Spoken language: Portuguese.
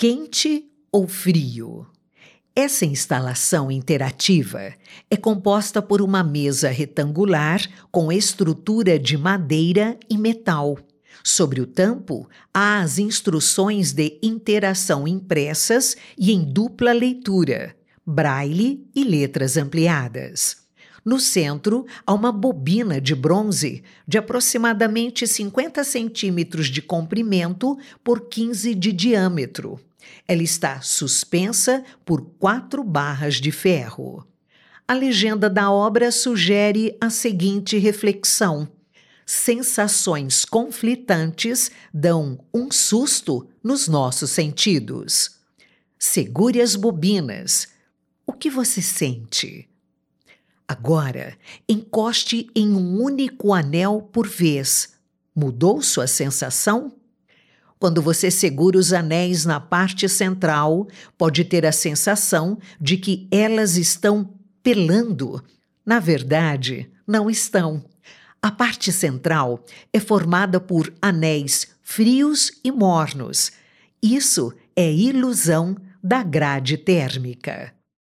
Quente ou frio? Essa instalação interativa é composta por uma mesa retangular com estrutura de madeira e metal. Sobre o tampo, há as instruções de interação impressas e em dupla leitura, braille e letras ampliadas. No centro, há uma bobina de bronze de aproximadamente 50 centímetros de comprimento por 15 de diâmetro. Ela está suspensa por 4 barras de ferro. A legenda da obra sugere a seguinte reflexão: sensações conflitantes dão um susto nos nossos sentidos. Segure as bobinas. O que você sente? Agora, encoste em um único anel por vez. Mudou sua sensação? Quando você segura os anéis na parte central, pode ter a sensação de que elas estão pelando. Na verdade, não estão. A parte central é formada por anéis frios e mornos. Isso é ilusão da grade térmica.